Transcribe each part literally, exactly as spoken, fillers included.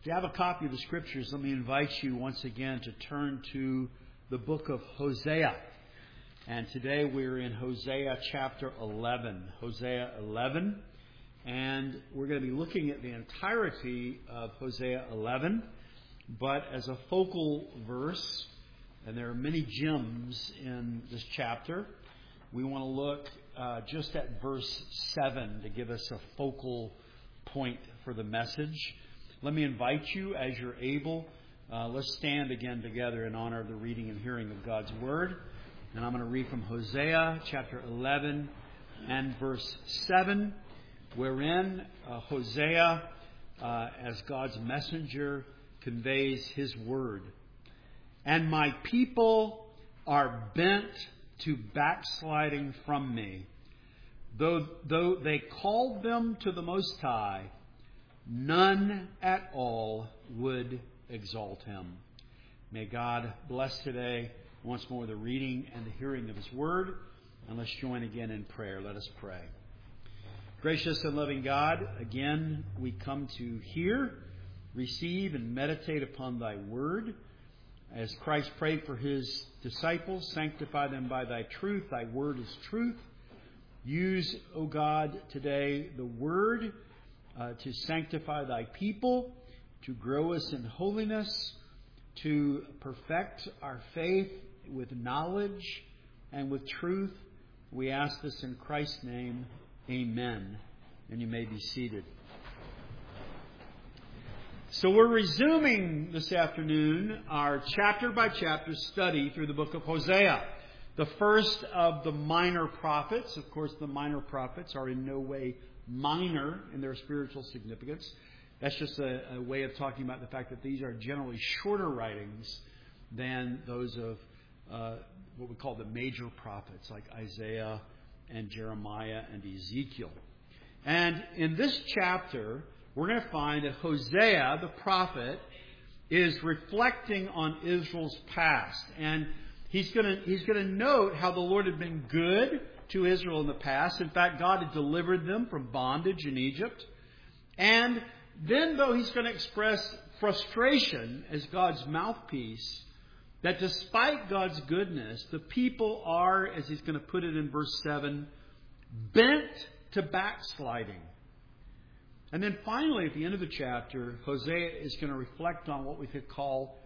If you have a copy of the Scriptures, let me invite you once again to turn to the book of Hosea. And today we're in Hosea chapter eleven. Hosea eleven. And we're going to be looking at the entirety of Hosea eleven. But as a focal verse, and there are many gems in this chapter, we want to look uh, just at verse seven to give us a focal point for the message. Let me invite you, as you're able, uh, let's stand again together in honor of the reading and hearing of God's Word. And I'm going to read from Hosea chapter eleven and verse seven, wherein uh, Hosea, uh, as God's messenger, conveys his word. And my people are bent to backsliding from me. Though, though they called them to the Most High, none at all would exalt him. May God bless today once more the reading and the hearing of his word. And let's join again in prayer. Let us pray. Gracious and loving God, again we come to hear, receive, and meditate upon thy word. As Christ prayed for his disciples, sanctify them by thy truth. Thy word is truth. Use, O God, today the word uh, to sanctify thy people, to grow us in holiness, to perfect our faith with knowledge and with truth. We ask this in Christ's name. Amen. And you may be seated. So we're resuming this afternoon our chapter by chapter study through the book of Hosea, the first of the minor prophets. Of course, the minor prophets are in no way minor in their spiritual significance. That's just a, a way of talking about the fact that these are generally shorter writings than those of uh, what we call the major prophets like Isaiah and Jeremiah and Ezekiel. And in this chapter, we're going to find that Hosea, the prophet, is reflecting on Israel's past. And he's going to, he's going to note how the Lord had been good to Israel in the past. In fact, God had delivered them from bondage in Egypt. And then, though, he's going to express frustration as God's mouthpiece, that despite God's goodness, the people are, as he's going to put it in verse seven, bent to backsliding. And then finally, at the end of the chapter, Hosea is going to reflect on what we could call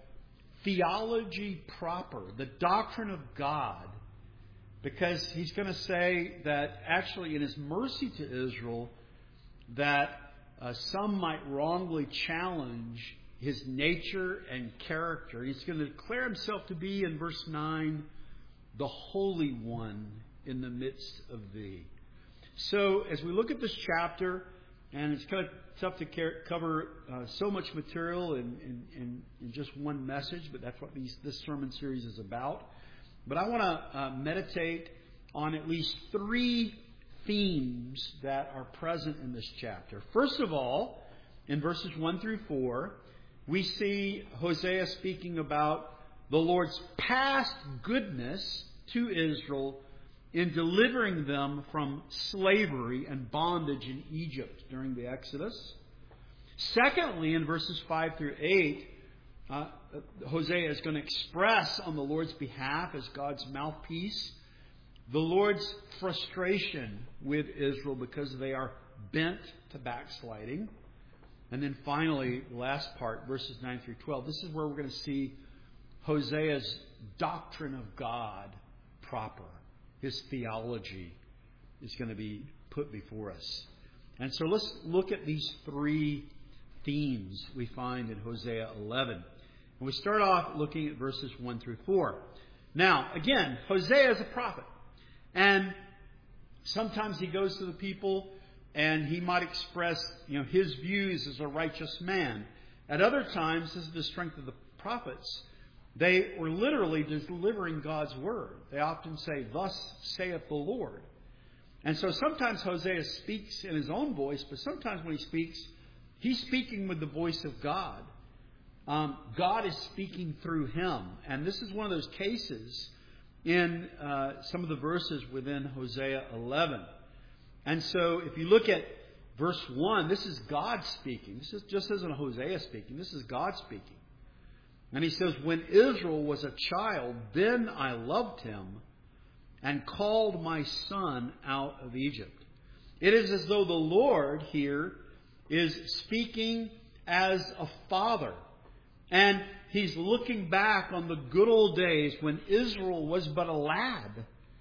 theology proper, the doctrine of God. Because he's going to say that actually in his mercy to Israel, that uh, some might wrongly challenge his nature and character. He's going to declare himself to be, in verse nine, the Holy One in the midst of thee. So as we look at this chapter, and it's kind of tough to cover uh, so much material in, in, in, in just one message, but that's what these, this sermon series is about. But I want to uh, meditate on at least three themes that are present in this chapter. First of all, in verses one through four, we see Hosea speaking about the Lord's past goodness to Israel in delivering them from slavery and bondage in Egypt during the Exodus. Secondly, in verses five through eight, uh, Hosea is going to express on the Lord's behalf, as God's mouthpiece, the Lord's frustration with Israel because they are bent to backsliding. And then finally, the last part, verses nine through twelve, this is where we're going to see Hosea's doctrine of God proper. His theology is going to be put before us. And so let's look at these three themes we find in Hosea eleven. And we start off looking at verses one through four. Now, again, Hosea is a prophet. And sometimes he goes to the people and he might express, you know, his views as a righteous man. At other times, this is the strength of the prophets, they were literally delivering God's word. They often say, "Thus saith the Lord." And so sometimes Hosea speaks in his own voice, but sometimes when he speaks, he's speaking with the voice of God. Um, God is speaking through him. And this is one of those cases in uh, some of the verses within Hosea eleven. And so if you look at verse one, this is God speaking. This is, just isn't Hosea speaking. This is God speaking. And he says, when Israel was a child, then I loved him and called my son out of Egypt. It is as though the Lord here is speaking as a father. And he's looking back on the good old days when Israel was but a lad.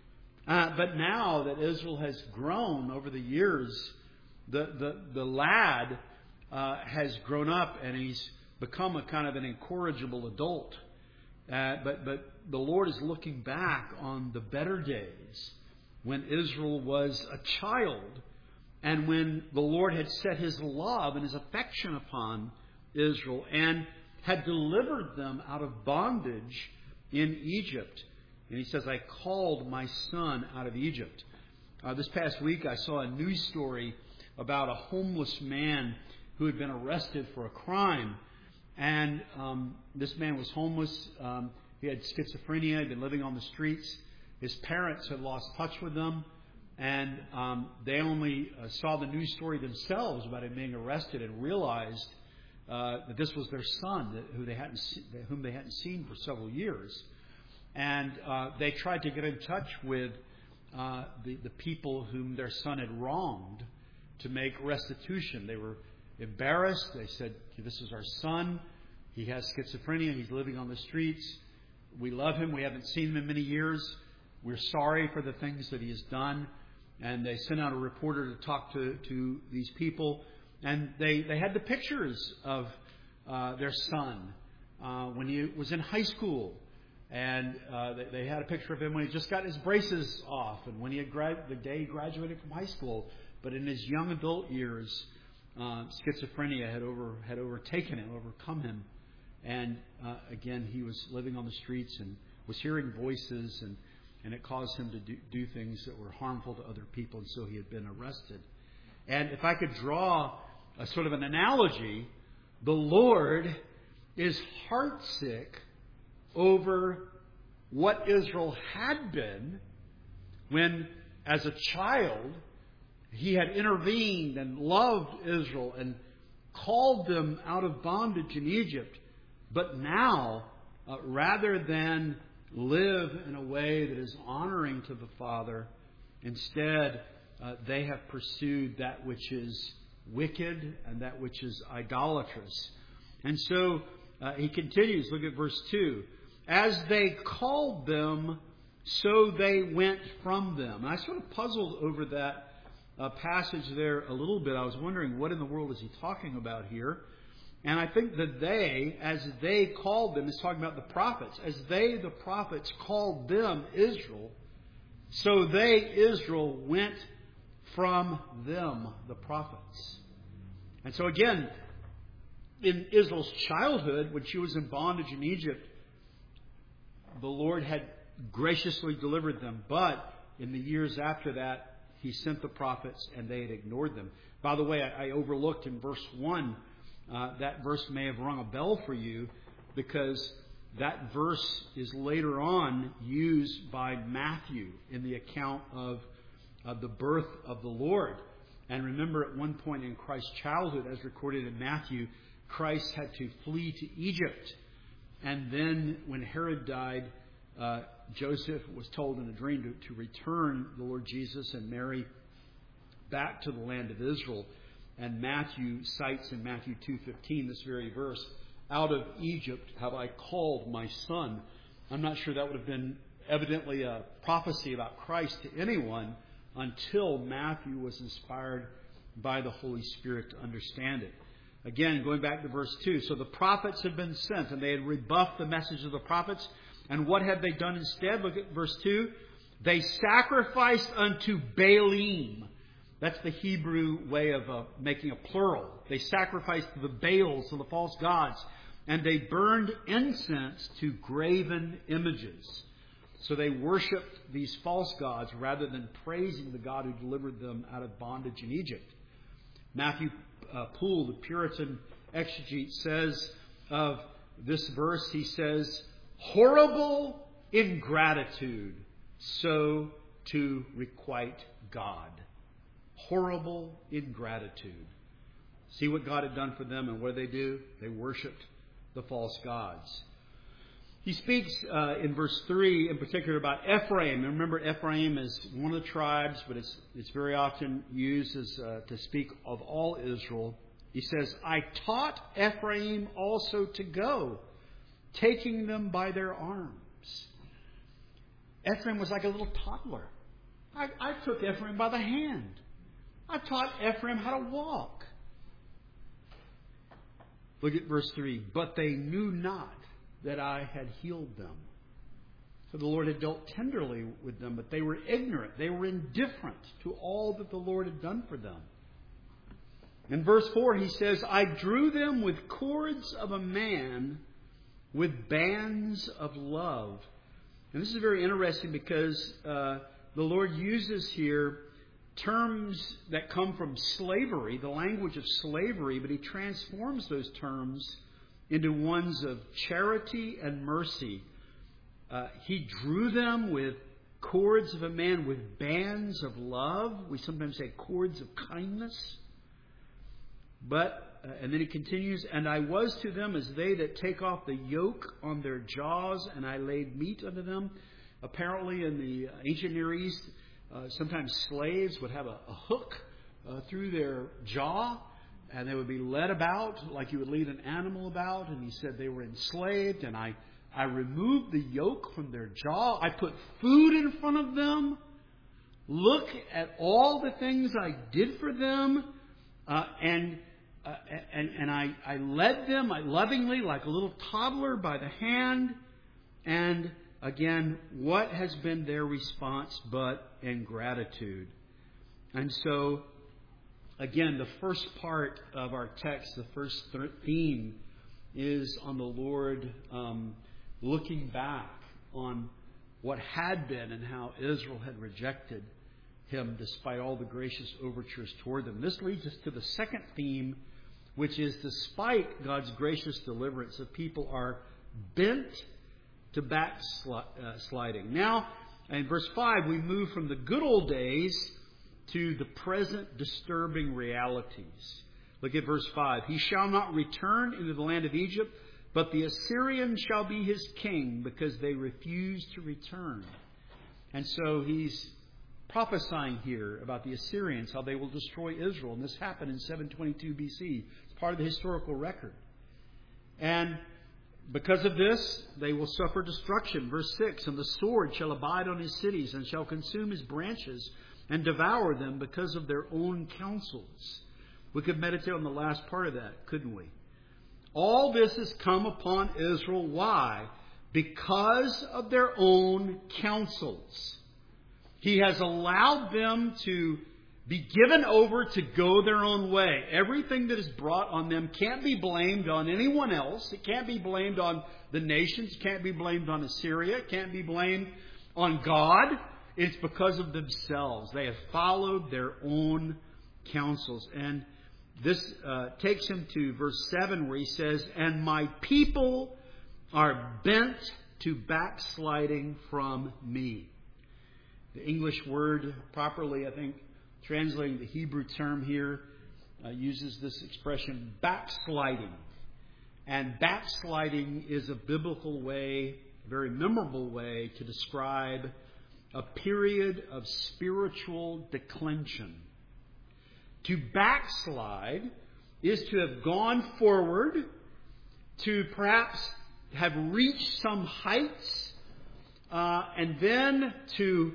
Uh, but now that Israel has grown over the years, the, the, the lad uh, has grown up and he's become a kind of an incorrigible adult. Uh, but, but the Lord is looking back on the better days when Israel was a child and when the Lord had set his love and his affection upon Israel and had delivered them out of bondage in Egypt. And he says, I called my son out of Egypt. Uh, this past week I saw a news story about a homeless man who had been arrested for a crime. And um, this man was homeless. Um, he had schizophrenia. He'd been living on the streets. His parents had lost touch with them. And um, they only uh, saw the news story themselves about him being arrested and realized uh, that this was their son, that, who they hadn't se- whom they hadn't seen for several years. And uh, they tried to get in touch with uh, the, the people whom their son had wronged to make restitution. They were embarrassed. They said, this is our son. He has schizophrenia. He's living on the streets. We love him. We haven't seen him in many years. We're sorry for the things that he has done. And they sent out a reporter to talk to, to these people. And they, they had the pictures of uh, their son uh, when he was in high school. And uh, they, they had a picture of him when he just got his braces off and when he had grad- the day he graduated from high school. But in his young adult years, uh, schizophrenia had over had overtaken him, overcome him. And uh, again, he was living on the streets and was hearing voices, and, and it caused him to do, do things that were harmful to other people, and so he had been arrested. And if I could draw a sort of an analogy, the Lord is heartsick over what Israel had been when, as a child, he had intervened and loved Israel and called them out of bondage in Egypt. But now, uh, rather than live in a way that is honoring to the Father, instead uh, they have pursued that which is wicked and that which is idolatrous. And so uh, he continues, look at verse two. As they called them, so they went from them. And I sort of puzzled over that uh, passage there a little bit. I was wondering, what in the world is he talking about here? And I think that they, as they called them, is talking about the prophets. As they, the prophets, called them Israel, so they, Israel, went from them, the prophets. And so again, in Israel's childhood, when she was in bondage in Egypt, the Lord had graciously delivered them. But in the years after that, he sent the prophets and they had ignored them. By the way, I, I overlooked in verse one, uh, that verse may have rung a bell for you because that verse is later on used by Matthew in the account of uh, the birth of the Lord. And remember, at one point in Christ's childhood, as recorded in Matthew, Christ had to flee to Egypt. And then when Herod died, uh, Joseph was told in a dream to, to return the Lord Jesus and Mary back to the land of Israel. And Matthew cites in Matthew two fifteen this very verse, out of Egypt have I called my son. I'm not sure that would have been evidently a prophecy about Christ to anyone until Matthew was inspired by the Holy Spirit to understand it. Again, going back to verse two. So the prophets had been sent and they had rebuffed the message of the prophets. And what had they done instead? Look at verse two. They sacrificed unto Baalim. That's the Hebrew way of uh, making a plural. They sacrificed to the Baals, to the false gods. And they burned incense to graven images. So they worshipped these false gods rather than praising the God who delivered them out of bondage in Egypt. Matthew uh, Poole, the Puritan exegete, says of this verse, he says, horrible ingratitude, so to requite God. horrible ingratitude. See what God had done for them, and what did they do? They worshipped the false gods. He speaks uh, in verse three in particular about Ephraim. And remember, Ephraim is one of the tribes, but it's it's very often used as uh, to speak of all Israel. He says, I taught Ephraim also to go, taking them by their arms. Ephraim was like a little toddler. I, I took Ephraim by the hand. I taught Ephraim how to walk. Look at verse three. But they knew not that I had healed them. So the Lord had dealt tenderly with them, but they were ignorant. They were indifferent to all that the Lord had done for them. In verse four, he says, I drew them with cords of a man, with bands of love. And this is very interesting because uh, the Lord uses here terms that come from slavery, the language of slavery, but He transforms those terms into ones of charity and mercy. Uh, he drew them with cords of a man, with bands of love. We sometimes say cords of kindness. But, uh, and then he continues, and I was to them as they that take off the yoke on their jaws, and I laid meat unto them. Apparently in the ancient Near East, uh, sometimes slaves would have a, a hook uh, through their jaw, and they would be led about like you would lead an animal about. And he said they were enslaved, and I, I removed the yoke from their jaw. I put food in front of them. Look at all the things I did for them. Uh, and uh, and and I, I led them I lovingly, like a little toddler, by the hand. And again, what has been their response but ingratitude? And so, again, the first part of our text, the first theme, is on the Lord um, looking back on what had been and how Israel had rejected Him despite all the gracious overtures toward them. This leads us to the second theme, which is despite God's gracious deliverance, the people are bent to backsliding. Now, in verse five, we move from the good old days to the present disturbing realities. Look at verse five. He shall not return into the land of Egypt, but the Assyrian shall be his king, because they refuse to return. And so he's prophesying here about the Assyrians, how they will destroy Israel. And this happened in seven twenty-two B C. It's part of the historical record. And because of this, they will suffer destruction. Verse six, and the sword shall abide on his cities, and shall consume his branches, and devour them because of their own counsels. We could meditate on the last part of that, couldn't we? All this has come upon Israel. Why? Because of their own counsels. He has allowed them to be given over to go their own way. Everything that is brought on them can't be blamed on anyone else. It can't be blamed on the nations. It can't be blamed on Assyria. It can't be blamed on God. It's because of themselves. They have followed their own counsels. And this uh, takes him to verse seven, where he says, and my people are bent to backsliding from me. The English word properly, I think, translating the Hebrew term here, uh, uses this expression, backsliding. And backsliding is a biblical way, a very memorable way, to describe a period of spiritual declension. To backslide is to have gone forward, to perhaps have reached some heights, uh, and then to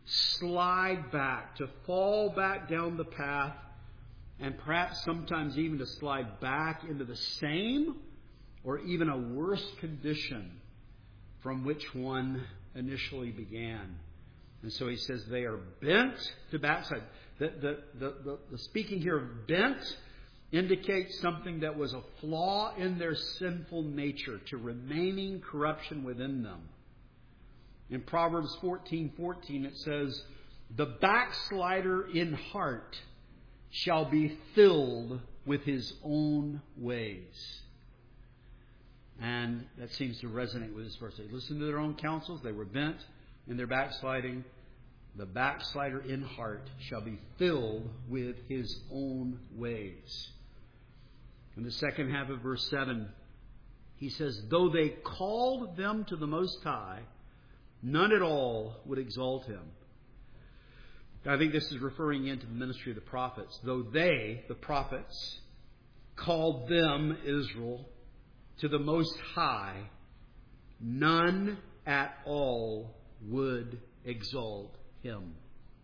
slide back, to fall back down the path, and perhaps sometimes even to slide back into the same or even a worse condition from which one initially began. And so he says they are bent to backslide. The, the, the, the, the speaking here of bent indicates something that was a flaw in their sinful nature, to remaining corruption within them. In Proverbs fourteen fourteen it says, the backslider in heart shall be filled with his own ways. And that seems to resonate with this verse. They listened to their own counsels. They were bent in their backsliding. The backslider in heart shall be filled with his own ways. In the second half of verse seven, he says, though they called them to the Most High, none at all would exalt him. I think this is referring into the ministry of the prophets. Though they, the prophets, called them, Israel, to the Most High, none at all would exalt him.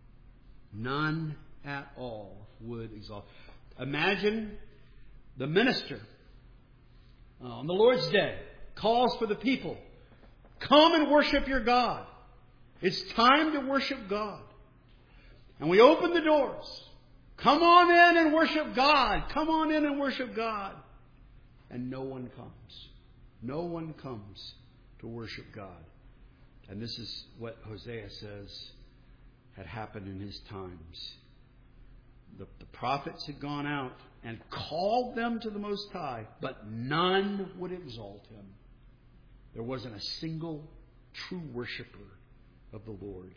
None at all would exalt. Imagine the minister uh, on the Lord's Day calls for the people, come and worship your God. It's time to worship God. And we open the doors. Come on in and worship God. Come on in and worship God. And no one comes. No one comes to worship God. And this is what Hosea says had happened in his times. The, the prophets had gone out and called them to the Most High, but none would exalt him. There wasn't a single true worshiper of the Lord.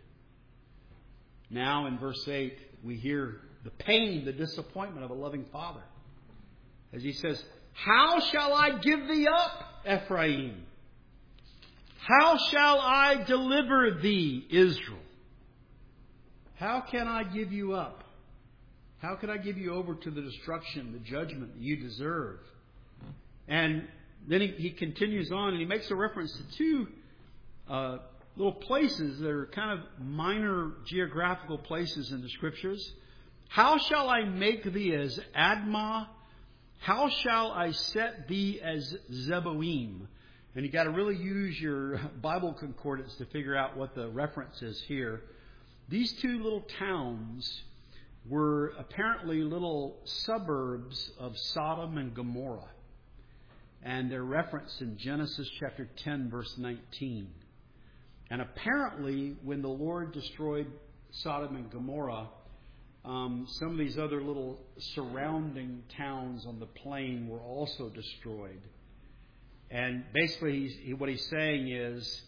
Now in verse eight, we hear the pain, the disappointment of a loving father. As he says, how shall I give thee up, Ephraim? How shall I deliver thee, Israel? How can I give you up? How can I give you over to the destruction, the judgment that you deserve? And then he, he continues on and he makes a reference to two uh, little places that are kind of minor geographical places in the Scriptures. How shall I make thee as Admah? How shall I set thee as Zeboim? And you got to really use your Bible concordance to figure out what the reference is here. These two little towns were apparently little suburbs of Sodom and Gomorrah. And they're referenced in Genesis chapter ten, verse nineteen. And apparently, when the Lord destroyed Sodom and Gomorrah, um, some of these other little surrounding towns on the plain were also destroyed. And basically, he's, he, what he's saying is,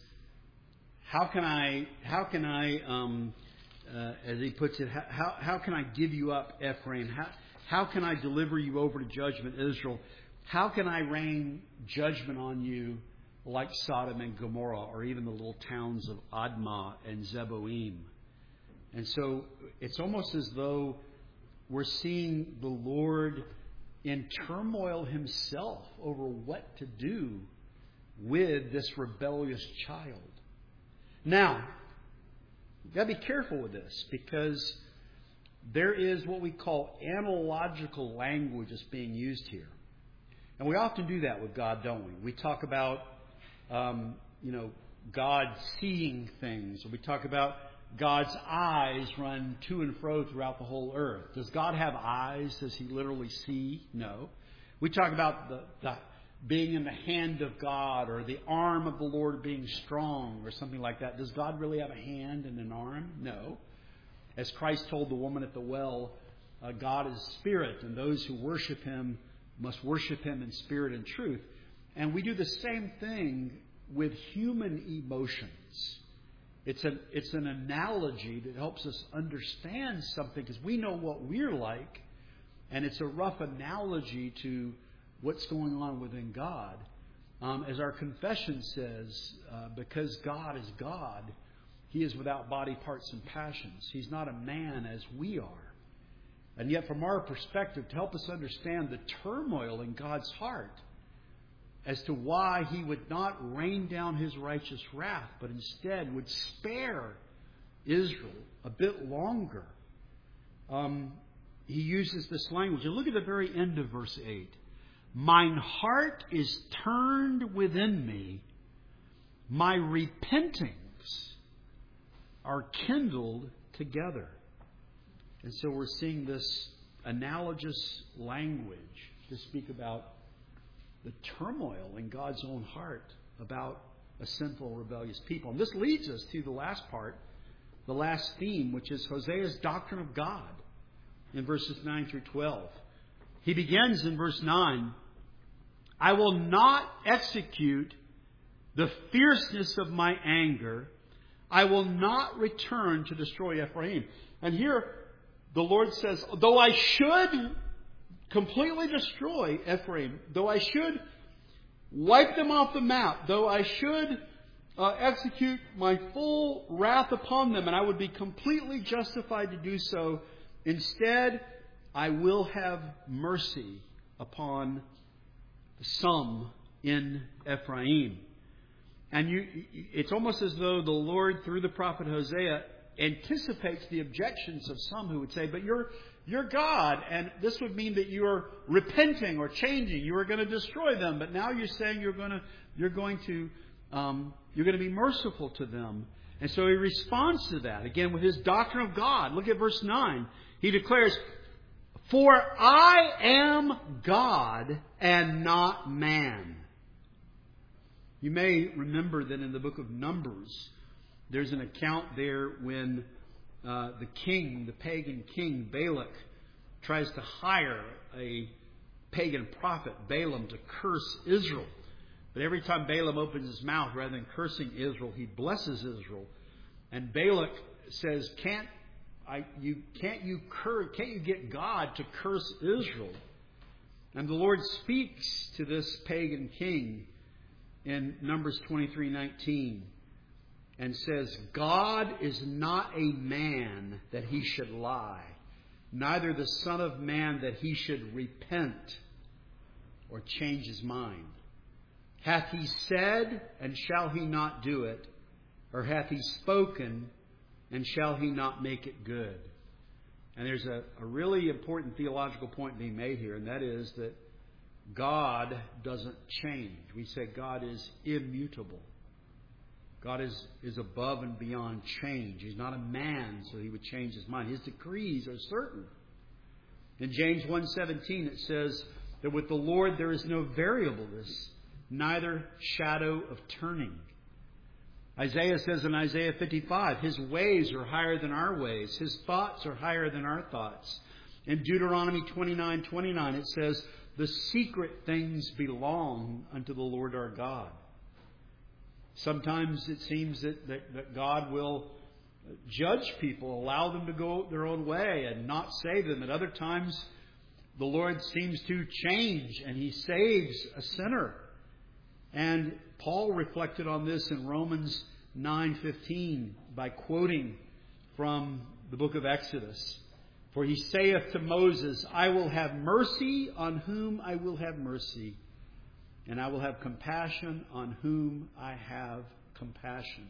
how can I, how can I, um, uh, as he puts it, how how can I give you up, Ephraim? How how can I deliver you over to judgment, Israel? How can I rain judgment on you like Sodom and Gomorrah, or even the little towns of Admah and Zeboim? And so it's almost as though we're seeing the Lord in turmoil himself over what to do with this rebellious child. Now, you've got to be careful with this, because there is what we call analogical language that's being used here. And we often do that with God, don't we? We talk about, um, you know, God seeing things. Or we talk about God's eyes run to and fro throughout the whole earth. Does God have eyes? Does he literally see? No. We talk about the, the being in the hand of God, or the arm of the Lord being strong, or something like that. Does God really have a hand and an arm? No. As Christ told the woman at the well, uh, God is spirit, and those who worship him must worship him in spirit and truth. And we do the same thing with human emotions. It's an, it's an analogy that helps us understand something, because we know what we're like, and it's a rough analogy to what's going on within God. Um, as our confession says, uh, because God is God, he is without body parts and passions. He's not a man as we are. And yet, from our perspective, to help us understand the turmoil in God's heart as to why he would not rain down his righteous wrath, but instead would spare Israel a bit longer, um, he uses this language. And look at the very end of verse eight. Mine heart is turned within me. My repentings are kindled together. And so we're seeing this analogous language to speak about the turmoil in God's own heart about a sinful, rebellious people. And this leads us to the last part, the last theme, which is Hosea's doctrine of God in verses nine through twelve. He begins in verse nine, I will not execute the fierceness of my anger. I will not return to destroy Ephraim. And here the Lord says, though I should completely destroy Ephraim, though I should wipe them off the map, though I should uh, execute my full wrath upon them, and I would be completely justified to do so, instead I will have mercy upon some in Ephraim. And you, it's almost as though the Lord, through the prophet Hosea, anticipates the objections of some who would say, but you're, you're God, and this would mean that you're repenting or changing. You are going to destroy them, but now you're saying you're going to, you're going to, um, you're going to be merciful to them. And so he responds to that, again, with his doctrine of God. Look at verse nine. He declares, for I am God and not man. You may remember that in the book of Numbers, there's an account there when uh, the king, the pagan king, Balak, tries to hire a pagan prophet, Balaam, to curse Israel. But every time Balaam opens his mouth, rather than cursing Israel, he blesses Israel. And Balak says, "Can't I? You can't you cur, Can't you get God to curse Israel?" And the Lord speaks to this pagan king in Numbers twenty-three nineteen. And says, God is not a man that he should lie, neither the Son of Man that he should repent or change his mind. Hath he said, and shall he not do it? Or hath he spoken, and shall he not make it good? And there's a, a really important theological point being made here, and that is that God doesn't change. We say God is immutable. God is, is above and beyond change. He's not a man, so he would change his mind. His decrees are certain. In James one seventeen, it says that with the Lord there is no variableness, neither shadow of turning. Isaiah says in Isaiah fifty-five, his ways are higher than our ways. His thoughts are higher than our thoughts. In Deuteronomy twenty-nine twenty-nine, it says, the secret things belong unto the Lord our God. Sometimes it seems that, that, that God will judge people, allow them to go their own way and not save them. At other times, the Lord seems to change and he saves a sinner. And Paul reflected on this in Romans nine fifteen by quoting from the book of Exodus. For he saith to Moses, I will have mercy on whom I will have mercy, and I will have compassion on whom I have compassion.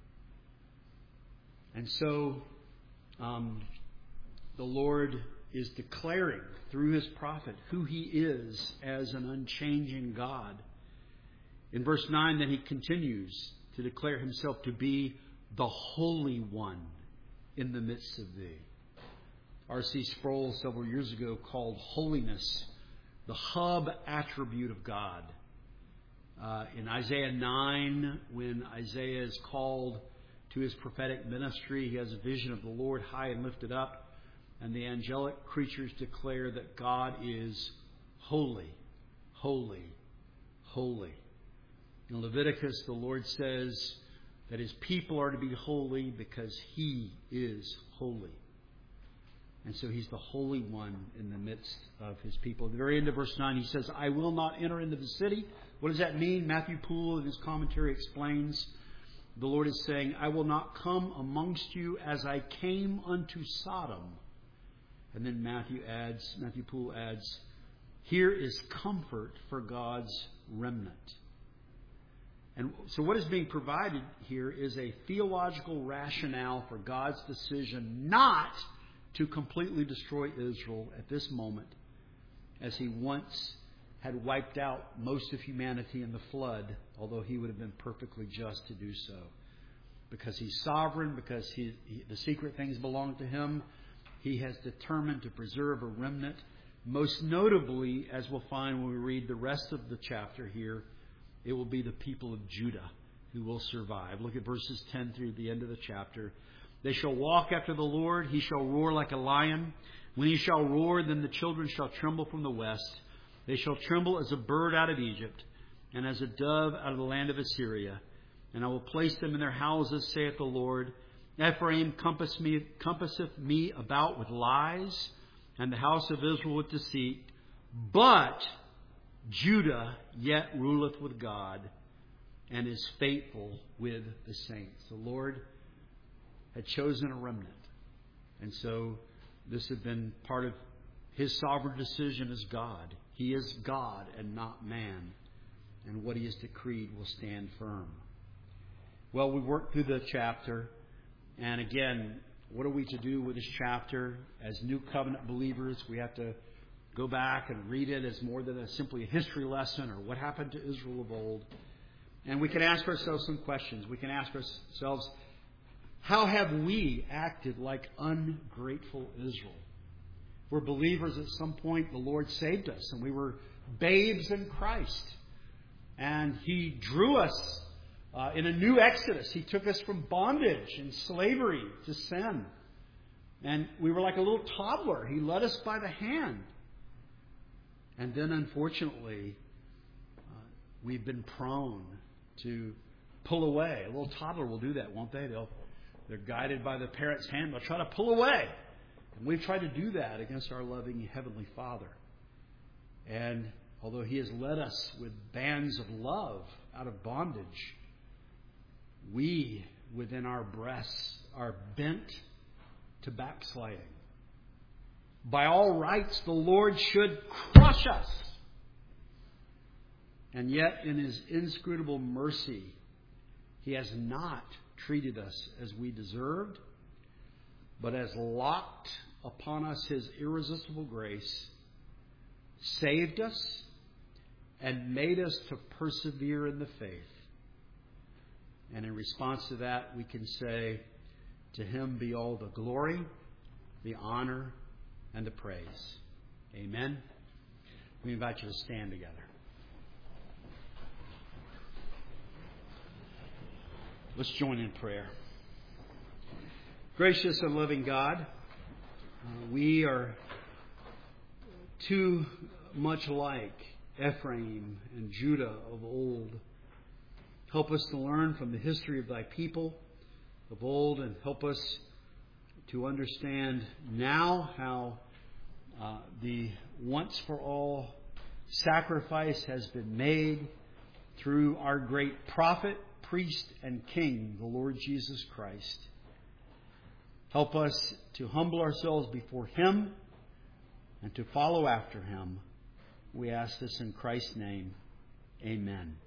And so um, the Lord is declaring through his prophet who he is as an unchanging God. In verse nine, then he continues to declare himself to be the Holy One in the midst of thee. R C Sproul several years ago called holiness the hub attribute of God. Uh, in Isaiah nine, when Isaiah is called to his prophetic ministry, he has a vision of the Lord high and lifted up, and the angelic creatures declare that God is holy, holy, holy. In Leviticus, the Lord says that his people are to be holy because he is holy. And so he's the Holy One in the midst of his people. At the very end of verse nine, he says, I will not enter into the city. What does that mean? Matthew Poole in his commentary explains, the Lord is saying, I will not come amongst you as I came unto Sodom. And then Matthew adds, Matthew Poole adds, here is comfort for God's remnant. And so what is being provided here is a theological rationale for God's decision not to completely destroy Israel at this moment, as he once had wiped out most of humanity in the flood, although he would have been perfectly just to do so. Because he's sovereign, because he, he, the secret things belong to him, he has determined to preserve a remnant. Most notably, as we'll find when we read the rest of the chapter here, it will be the people of Judah who will survive. Look at verses ten through the end of the chapter. They shall walk after the Lord. He shall roar like a lion. When he shall roar, then the children shall tremble from the west. They shall tremble as a bird out of Egypt, and as a dove out of the land of Assyria. and I will place them in their houses, saith the Lord. Ephraim compass me, compasseth me about with lies, and the house of Israel with deceit. But Judah yet ruleth with God, and is faithful with the saints. The Lord had chosen a remnant. And so this had been part of His sovereign decision as God. He is God and not man. And what He has decreed will stand firm. Well, we worked through the chapter. And again, what are we to do with this chapter? As New Covenant believers, we have to go back and read it as more than a, simply a history lesson or what happened to Israel of old. And we can ask ourselves some questions. We can ask ourselves, how have we acted like ungrateful Israel? We're believers at some point. The Lord saved us, and we were babes in Christ. And He drew us uh, in a new exodus. He took us from bondage and slavery to sin. And we were like a little toddler. He led us by the hand. And then, unfortunately, uh, we've been prone to pull away. A little toddler will do that, won't they? They'll, they're guided by the parent's hand. They'll try to pull away. And we've tried to do that against our loving Heavenly Father. And although He has led us with bands of love out of bondage, we, within our breasts, are bent to backsliding. By all rights, the Lord should crush us. And yet, in His inscrutable mercy, He has not treated us as we deserved, but has locked upon us His irresistible grace, saved us, and made us to persevere in the faith. And in response to that, we can say, to Him be all the glory, the honor, and the praise. Amen. We invite you to stand together. Let's join in prayer. Gracious and loving God, uh, we are too much like Ephraim and Judah of old. Help us to learn from the history of Thy people of old, and help us to understand now how uh, the once-for-all sacrifice has been made through our great prophet, priest, and king, the Lord Jesus Christ. Help us to humble ourselves before Him and to follow after Him. We ask this in Christ's name. Amen.